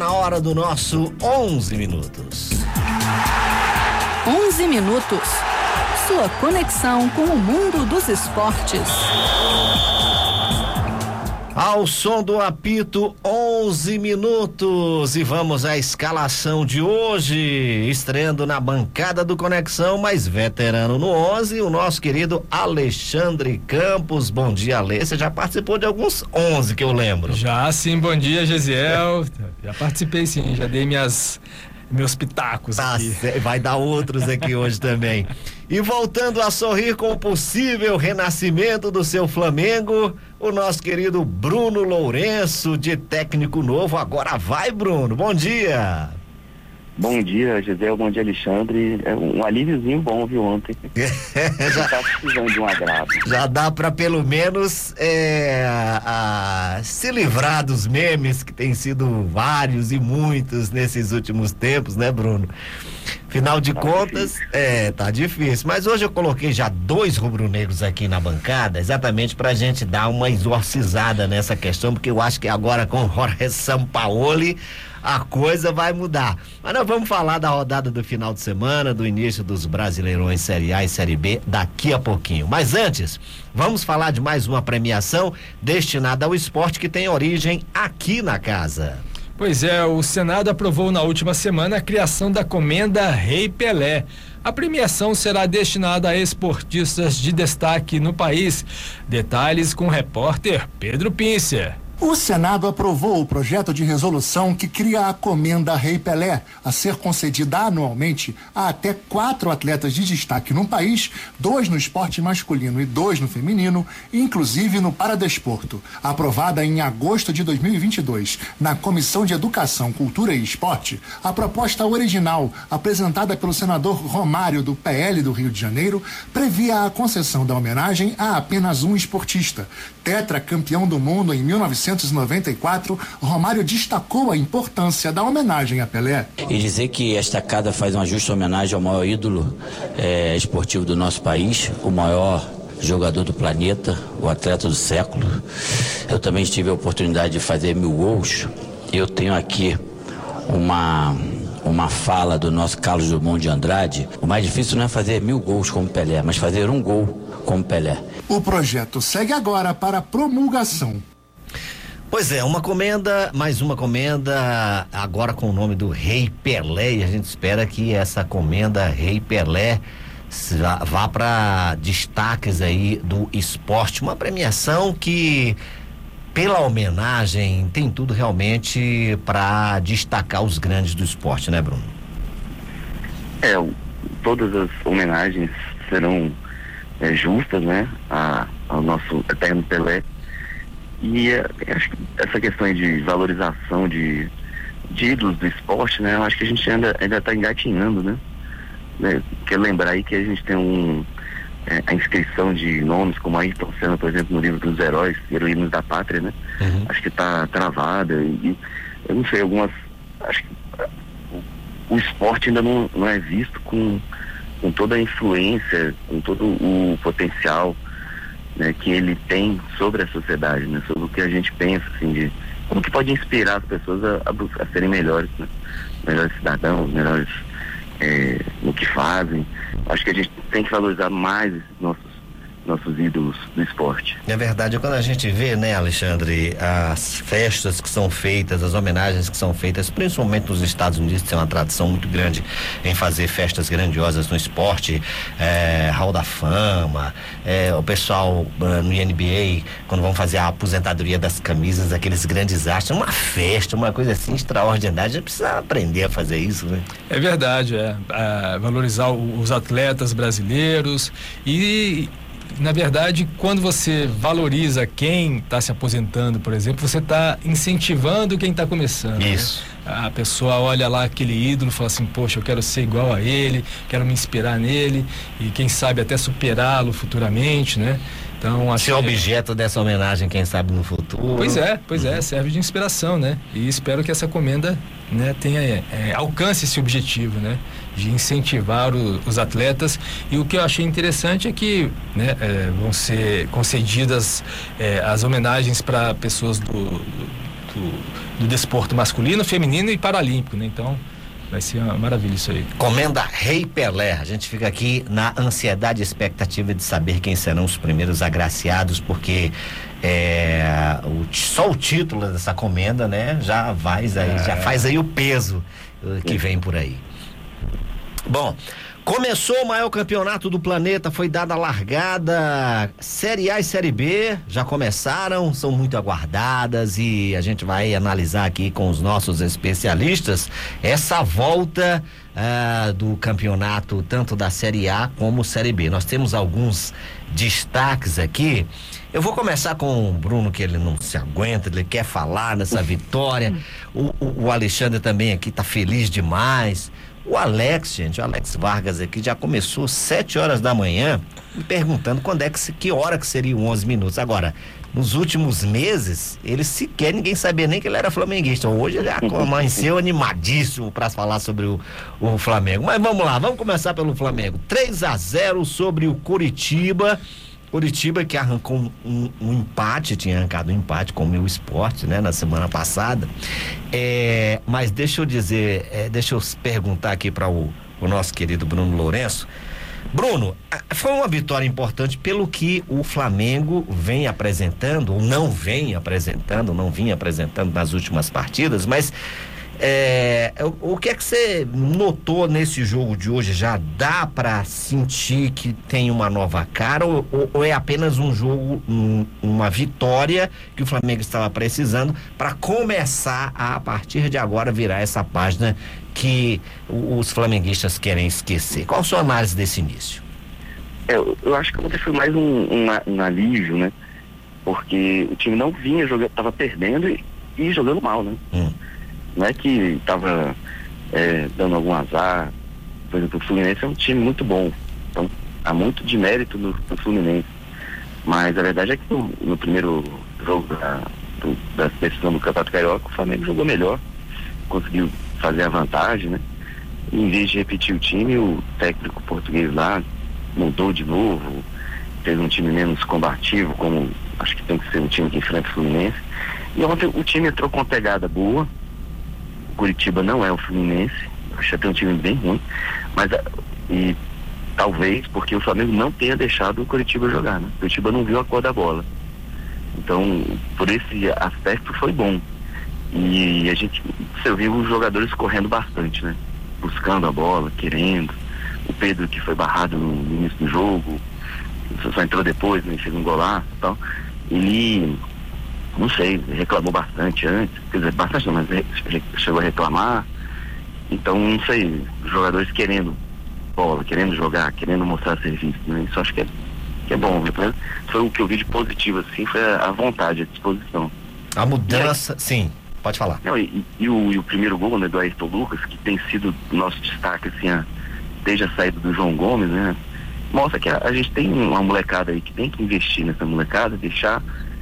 na hora do nosso 11 minutos. 11 minutos. Sua conexão com o mundo dos esportes. Ao som do apito, 11 minutos, e vamos à escalação de hoje, estreando na bancada do Conexão, mas veterano no 11, o nosso querido Alexandre Campos. Bom dia, Ale. Você já participou de alguns 11 que eu lembro. Já sim, bom dia, Gesiel. Já participei sim, já dei meus pitacos aqui. Vai dar outros aqui hoje também. E voltando a sorrir com o possível renascimento do seu Flamengo, o nosso querido Bruno Lourenço, de técnico novo. Agora vai, Bruno. Bom dia. Bom dia, Gisele. Bom dia, Alexandre. É um alíviozinho bom, viu, ontem. Já tá precisando de um agrado. Já dá pra pelo menos se livrar dos memes, que tem sido vários e muitos nesses últimos tempos, né, Bruno? Afinal de contas, tá difícil. Mas hoje eu coloquei já 2 rubro-negros aqui na bancada, exatamente pra gente dar uma exorcizada nessa questão, porque eu acho que agora com o Jorge Sampaoli a coisa vai mudar. Mas nós vamos falar da rodada do final de semana, do início dos Brasileirões Série A e Série B daqui a pouquinho. Mas antes, vamos falar de mais uma premiação destinada ao esporte que tem origem aqui na casa. Pois é, o Senado aprovou na última semana a criação da Comenda Rei Pelé. A premiação será destinada a esportistas de destaque no país. Detalhes com o repórter Pedro Pincer. O Senado aprovou o projeto de resolução que cria a Comenda Rei Pelé, a ser concedida anualmente a até 4 atletas de destaque no país, 2 no esporte masculino e 2 no feminino, inclusive no paradesporto. Aprovada em agosto de 2022 na Comissão de Educação, Cultura e Esporte, a proposta original, apresentada pelo senador Romário, do PL do Rio de Janeiro, previa a concessão da homenagem a apenas um esportista. Tetracampeão do mundo em 1994, Romário destacou a importância da homenagem a Pelé. E dizer que esta casa faz uma justa homenagem ao maior ídolo esportivo do nosso país, o maior jogador do planeta, o atleta do século. Eu também tive a oportunidade de fazer 1000 gols. Eu tenho aqui uma fala do nosso Carlos Drummond de Andrade. O mais difícil não é fazer 1000 gols como Pelé, mas fazer um gol como Pelé. O projeto segue agora para promulgação. Pois é, mais uma comenda, agora com o nome do Rei Pelé, e a gente espera que essa comenda Rei Pelé vá para destaques aí do esporte, uma premiação que, pela homenagem, tem tudo realmente para destacar os grandes do esporte, né, Bruno? Todas as homenagens serão justas, né, ao nosso eterno Pelé. E acho que essa questão de valorização de ídolos do esporte, né, eu acho que a gente ainda está engatinhando, né? Quero lembrar aí que a gente tem a inscrição de nomes como Ayrton Senna, por exemplo, no livro dos heróis, heroínas da pátria, né? Uhum. Acho que está travada e eu não sei, acho que o esporte ainda não é visto com toda a influência, com todo o potencial, né, que ele tem sobre a sociedade, né, sobre o que a gente pensa, assim, de como que pode inspirar as pessoas a serem melhores, né, melhores cidadãos, melhores no que fazem. Acho que a gente tem que valorizar mais esses nossos ídolos do esporte. É verdade, quando a gente vê, né, Alexandre, as festas que são feitas, as homenagens que são feitas, principalmente nos Estados Unidos, tem uma tradição muito grande em fazer festas grandiosas no esporte, Hall da Fama, o pessoal no NBA, quando vão fazer a aposentadoria das camisas, aqueles grandes astros, uma festa, uma coisa assim extraordinária, a gente precisa aprender a fazer isso, né? É verdade, valorizar os atletas brasileiros e, na verdade, quando você valoriza quem está se aposentando, por exemplo, você está incentivando quem está começando. Isso. Né? A pessoa olha lá aquele ídolo e fala assim, poxa, eu quero ser igual a ele, quero me inspirar nele e quem sabe até superá-lo futuramente, né? Então, ser objeto dessa homenagem, quem sabe no futuro. Pois é, serve de inspiração, né? E espero que essa comenda, né, alcance esse objetivo, né? De incentivar os atletas. E o que eu achei interessante é que, né, vão ser concedidas as homenagens para pessoas do desporto masculino, feminino e paralímpico, né? Então vai ser uma maravilha isso aí. Comenda Rei Pelé. A gente fica aqui na ansiedade e expectativa de saber quem serão os primeiros agraciados, porque só o título dessa comenda, né, já faz aí o peso que vem por aí. Bom, começou o maior campeonato do planeta, foi dada a largada. Série A e Série B já começaram, são muito aguardadas e a gente vai analisar aqui com os nossos especialistas essa volta do campeonato, tanto da Série A como Série B. Nós temos alguns destaques aqui. Eu vou começar com o Bruno, que ele não se aguenta, ele quer falar nessa vitória. O Alexandre também aqui tá feliz demais. O Alex Vargas aqui já começou 7 horas da manhã me perguntando que hora que seria 11 minutos. Agora, nos últimos meses, ninguém sabia nem que ele era flamenguista. Hoje ele amanheceu animadíssimo para falar sobre o Flamengo. Mas vamos lá, vamos começar pelo Flamengo. 3-0 sobre o Coritiba. Coritiba que arrancou um empate, tinha arrancado um empate com o Meu Esporte, né, na semana passada. Mas deixa eu perguntar aqui para o nosso querido Bruno Lourenço. Bruno, foi uma vitória importante pelo que o Flamengo vem apresentando, ou não vinha apresentando nas últimas partidas, mas o que é que você notou nesse jogo de hoje? Já dá para sentir que tem uma nova cara ou é apenas um jogo, uma vitória que o Flamengo estava precisando para começar a partir de agora virar essa página que os flamenguistas querem esquecer? Qual a sua análise desse início? Eu acho que ontem foi mais um alívio, né? Porque o time não vinha jogando, estava perdendo e jogando mal, né? Não é que estava dando algum azar. Por exemplo, o Fluminense é um time muito bom. Então, há muito de mérito no Fluminense. Mas a verdade é que no primeiro jogo da decisão do Campeonato Carioca, o Flamengo jogou melhor. Conseguiu fazer a vantagem, né? E, em vez de repetir o time, o técnico português lá mudou de novo. Fez um time menos combativo, como acho que tem que ser um time que enfrenta o Fluminense. E ontem o time entrou com uma pegada boa. Curitiba não é o Fluminense, acho que tem um time bem ruim, mas e talvez porque o Flamengo não tenha deixado o Curitiba jogar, né? O Curitiba não viu a cor da bola. Então, por esse aspecto foi bom. E você viu os jogadores correndo bastante, né? Buscando a bola, querendo. O Pedro, que foi barrado no início do jogo, só entrou depois, né? Fez um golaço e tal. Ele, não sei, reclamou bastante antes, quer dizer, bastante não, mas chegou a reclamar. Então, não sei, os jogadores querendo bola, querendo jogar, querendo mostrar serviço, né? Isso acho que é bom, né? Foi o que eu vi de positivo, assim, foi a vontade, a disposição. A mudança, sim, pode falar. Não, e o primeiro gol, né, do Ayrton Lucas, que tem sido nosso destaque, assim, desde a saída do João Gomes, né? Mostra que a gente tem uma molecada aí que tem que investir nessa molecada, deixar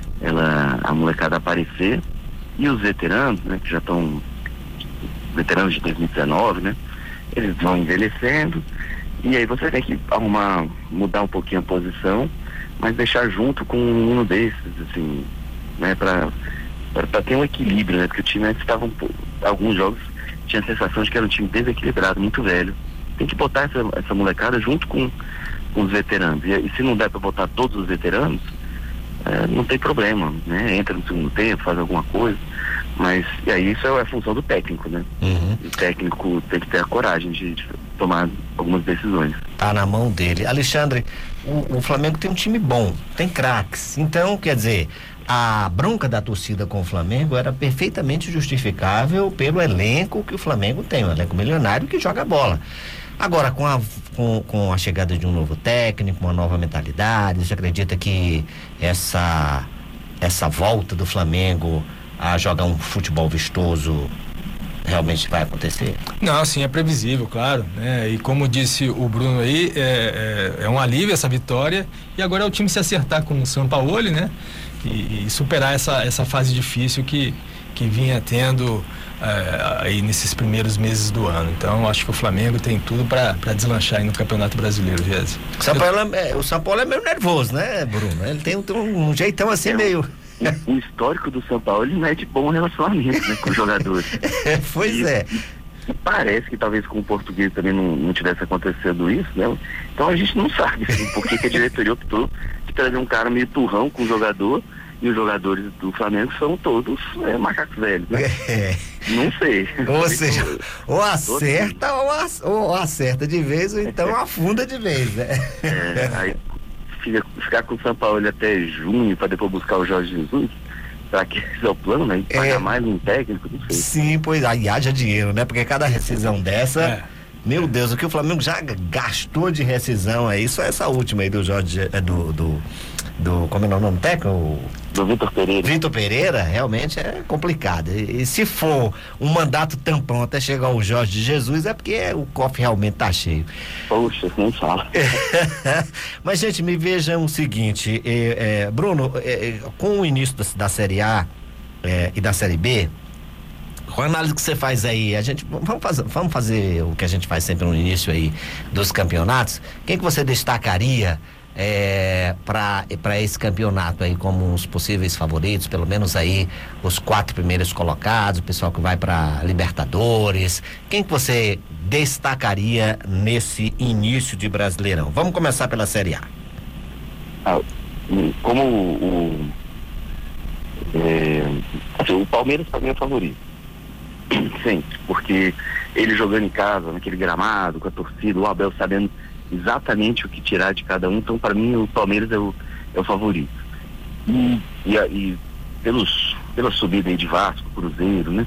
a molecada aparecer, e os veteranos, né, que já estão veteranos de 2019, né, eles vão envelhecendo, e aí você tem que mudar um pouquinho a posição, mas deixar junto com um desses, assim, né, para ter um equilíbrio, né, porque o time antes estava alguns jogos tinha a sensação de que era um time desequilibrado, muito velho. Tem que botar essa molecada junto com os veteranos, e se não der para botar todos os veteranos, não tem problema, né? Entra no segundo tempo, faz alguma coisa, mas e aí isso é a função do técnico, né? O técnico tem que ter a coragem de tomar algumas decisões. Tá na mão dele. Alexandre, o Flamengo tem um time bom, tem craques, então, quer dizer, a bronca da torcida com o Flamengo era perfeitamente justificável pelo elenco que o Flamengo tem, um elenco milionário que joga bola. Agora, com a chegada de um novo técnico, uma nova mentalidade, você acredita que essa volta do Flamengo a jogar um futebol vistoso realmente vai acontecer? Não, sim, é previsível, claro, né? E como disse o Bruno aí, é um alívio essa vitória, e agora é o time se acertar com o Sampaoli, né? E superar essa fase difícil que vinha tendo aí nesses primeiros meses do ano. Então acho que o Flamengo tem tudo para deslanchar aí no Campeonato Brasileiro, Jesse. O São Paulo é meio nervoso, né, Bruno? Ele tem um jeitão assim meio... o histórico do São Paulo ele não é de bom relacionamento, né, com os jogadores. Pois é. E parece que talvez com o português também não tivesse acontecido isso, né? Então a gente não sabe assim, por que a diretoria optou de trazer um cara meio turrão com o jogador, e os jogadores do Flamengo são todos macacos velhos, né? Não sei. Ou seja, ou acerta ou acerta de vez, ou então afunda de vez, né? Aí ficar com o São Paulo até junho para depois buscar o Jorge Jesus, será que esse é o plano, né? Pagar mais um técnico, não sei. Sim, pois aí haja dinheiro, né? Porque cada rescisão dessa, meu Deus, o que o Flamengo já gastou de rescisão aí, só essa última aí do Jorge, como é o nome técnico? Do Vitor Pereira. Vitor Pereira, realmente é complicado. E se for um mandato tampão até chegar o Jorge Jesus, é porque o cofre realmente tá cheio. Poxa, nem fala. Mas, gente, me vejam o seguinte, Bruno, com o início da Série A e da Série B, com a análise que você faz aí, vamos fazer o que a gente faz sempre no início aí dos campeonatos. Quem que você destacaria para esse campeonato aí como os possíveis favoritos, pelo menos aí os 4 primeiros colocados, o pessoal que vai para Libertadores? Quem que você destacaria nesse início de Brasileirão? Vamos começar pela Série A. Como o Palmeiras para mim é o favorito. Sim, porque ele jogando em casa, naquele gramado, com a torcida, o Abel sabendo exatamente o que tirar de cada um, então para mim o Palmeiras é o favorito. E pela subida aí de Vasco, Cruzeiro, né?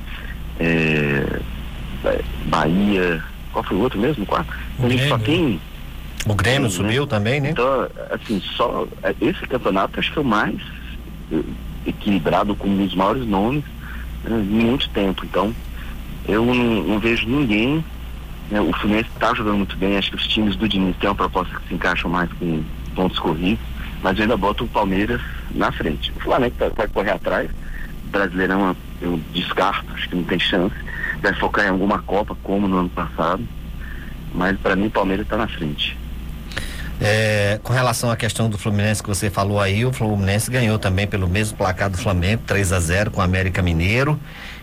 Bahia, qual foi o outro mesmo? A gente só tem... O Grêmio subiu, né? Também, né? Então, assim, só esse campeonato acho que é o mais equilibrado, com os maiores nomes, né, em muito tempo. Então, eu não vejo ninguém. O Fluminense está jogando muito bem, acho que os times do Diniz têm uma proposta que se encaixam mais com pontos corridos, mas eu ainda boto o Palmeiras na frente. O Flamengo vai correr atrás, o Brasileirão eu descarto, acho que não tem chance, vai focar em alguma Copa como no ano passado, mas para mim o Palmeiras está na frente. Com relação à questão do Fluminense que você falou aí, o Fluminense ganhou também pelo mesmo placar do Flamengo, 3-0 com o América Mineiro.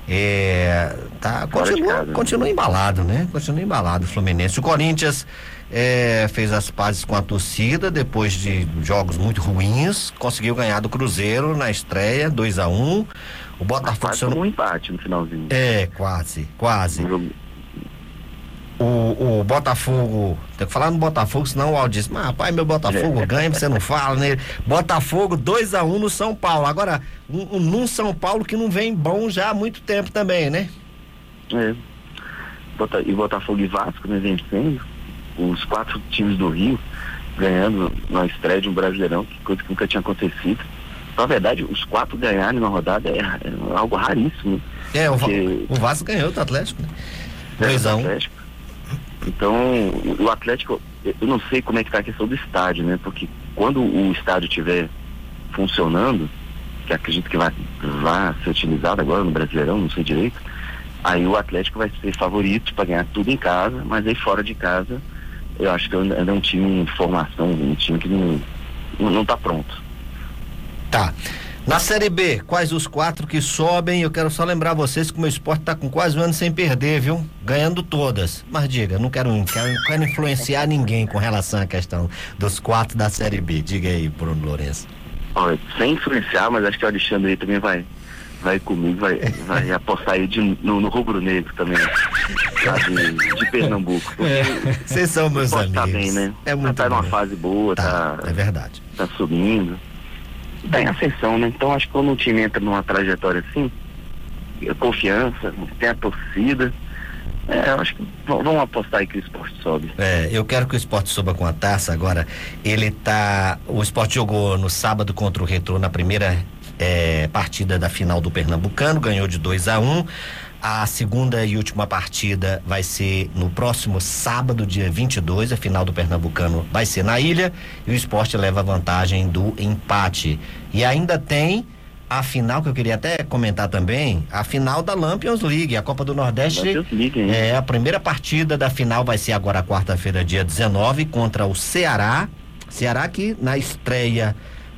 Continua embalado, né? Continua embalado o Fluminense. O Corinthians fez as pazes com a torcida depois de jogos muito ruins, conseguiu ganhar do Cruzeiro na estreia, 2-1. O Botafogo tomou um empate no finalzinho. Quase. O Botafogo, tem que falar no Botafogo, senão o Aldo diz, rapaz, meu Botafogo ganha, você não fala, né? Botafogo 2-1 no São Paulo. Agora, num São Paulo que não vem bom já há muito tempo também, né? E Botafogo e Vasco, né, vencendo, os 4 times do Rio ganhando na estreia de um Brasileirão, que coisa que nunca tinha acontecido. Na verdade, os 4 ganharem na rodada é algo raríssimo. O Vasco ganhou do Atlético, né? 2-1. Então, o Atlético, eu não sei como é que tá a questão do estádio, né? Porque quando o estádio estiver funcionando, que acredito que vai ser utilizado agora no Brasileirão, não sei direito, aí o Atlético vai ser favorito para ganhar tudo em casa, mas aí fora de casa, eu acho que ainda é um time em formação, um time que não tá pronto. Tá. Na Série B, quais os 4 que sobem? Eu quero só lembrar vocês que o meu Sport tá com quase um ano sem perder, viu? Ganhando todas. Mas diga, não quero influenciar ninguém com relação à questão dos 4 da Série B. Diga aí, Bruno Lourenço. Olha, sem influenciar, mas acho que o Alexandre aí também vai comigo, vai apostar aí no rubro-negro também, de Pernambuco. Vocês são meus amigos. Tá bem, né? Tá numa fase boa, é verdade. Tá subindo. Tá em ascensão, né? Então acho que quando um time entra numa trajetória assim, confiança, tem a torcida, eu acho que vamos apostar aí que o Sport sobe. Eu quero que o Sport suba com a taça. Agora, o Sport jogou no sábado contra o Retrô na primeira partida da final do Pernambucano, ganhou de 2-1. A segunda e última partida vai ser no próximo sábado, dia 22, a final do Pernambucano vai ser na Ilha, e o Sport leva a vantagem do empate. E ainda tem a final, que eu queria até comentar também, a final da Lampions League, a Copa do Nordeste. A primeira partida da final vai ser agora quarta-feira, dia 19, contra o Ceará. Ceará que na estreia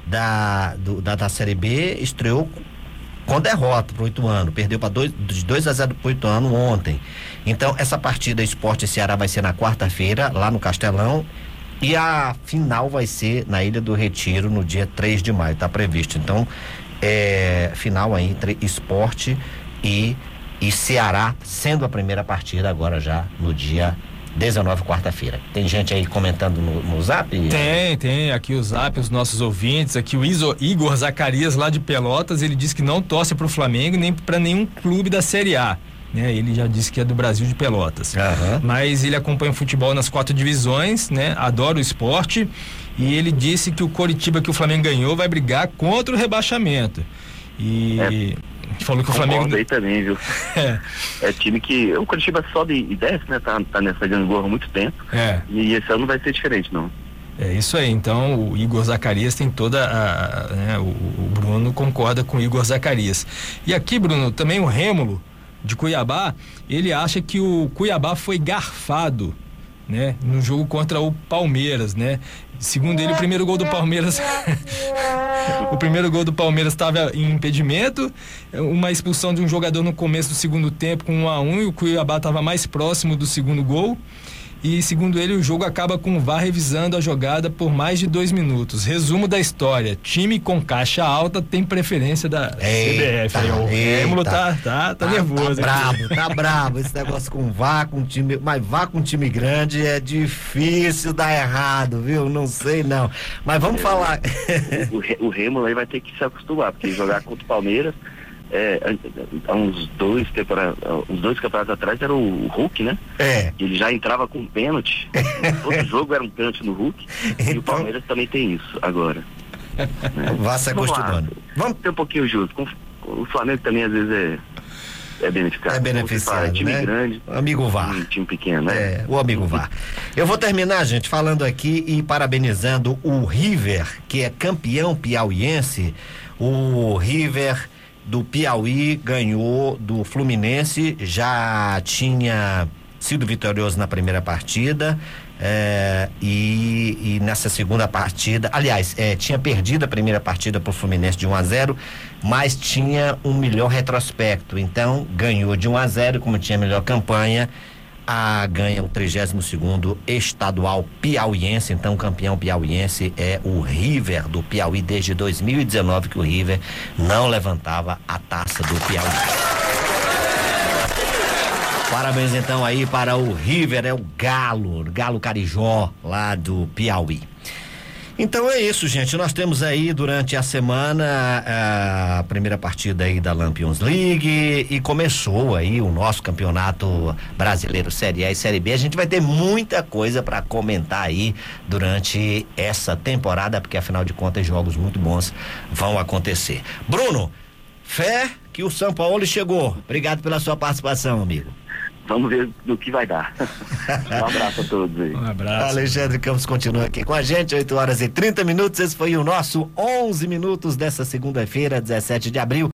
da Série B estreou com derrota pro Ituano, perdeu de 2-0 pro Ituano ontem. Então essa partida Sport e Ceará vai ser na quarta-feira, lá no Castelão, e a final vai ser na Ilha do Retiro no dia 3 de maio, tá previsto. Então final aí entre Sport e Ceará, sendo a primeira partida agora já no dia 19, quarta-feira. Tem gente aí comentando no Zap? Tem aqui o Zap, os nossos ouvintes, aqui o Igor Zacarias lá de Pelotas, ele diz que não torce pro Flamengo nem para nenhum clube da Série A, né? Ele já disse que é do Brasil de Pelotas. Mas ele acompanha o futebol nas 4 divisões, né? Adora o esporte, e ele disse que o Coritiba que o Flamengo ganhou vai brigar contra o rebaixamento. E falou que o Flamengo aí também, viu? É time que o Coritiba sobe e desce, né? Tá nessa gangorra há muito tempo. E esse ano não vai ser diferente, não. É isso aí. Então o Igor Zacarias tem toda né, o Bruno concorda com o Igor Zacarias. E aqui, Bruno, também o Rêmulo de Cuiabá, ele acha que o Cuiabá foi garfado, né, no jogo contra o Palmeiras, né? Segundo ele, o primeiro gol do Palmeiras o primeiro gol do Palmeiras estava em impedimento, uma expulsão de um jogador no começo do segundo tempo com 1-1, e o Cuiabá estava mais próximo do segundo gol. E segundo ele, o jogo acaba com o VAR revisando a jogada por mais de 2 minutos. Resumo da história: time com caixa alta tem preferência da CBF. O Rêmulo tá nervoso. Tá brabo esse negócio com VAR, com time, mas VAR com time grande é difícil dar errado, viu? Não sei não. Mas vamos falar. O Rêmulo aí vai ter que se acostumar, porque jogar contra o Palmeiras, há uns dois campeonatos atrás era o Hulk, né? Ele já entrava com pênalti. Todo jogo era um pênalti no Hulk. Então, e o Palmeiras também tem isso agora. Vá se acostumando. Vamos ter um pouquinho justo. O Flamengo também às vezes é beneficiado. É beneficiado, time né? grande. Amigo VAR. Um time pequeno, né? O amigo VAR. Eu vou terminar, gente, falando aqui e parabenizando o River, que é campeão piauiense. O River do Piauí ganhou do Fluminense, já tinha sido vitorioso na primeira partida, e nessa segunda partida, aliás, tinha perdido a primeira partida pro Fluminense de 1-0, mas tinha um melhor retrospecto, então ganhou de 1-0, como tinha melhor campanha, ganha o 32º estadual piauiense. Então o campeão piauiense é o River do Piauí, desde 2019 que o River não levantava a taça do Piauí. Parabéns então aí para o River, é o Galo Carijó lá do Piauí. Então é isso, gente, nós temos aí durante a semana a primeira partida aí da Lampions League, e começou aí o nosso campeonato brasileiro Série A e Série B. A gente vai ter muita coisa para comentar aí durante essa temporada, porque afinal de contas jogos muito bons vão acontecer. Bruno, fé que o São Paulo chegou. Obrigado pela sua participação, amigo. Vamos ver do que vai dar. Um abraço a todos aí. Um abraço. Alexandre Campos continua aqui com a gente, 8h30. Esse foi o nosso 11 minutos dessa segunda-feira, 17 de abril.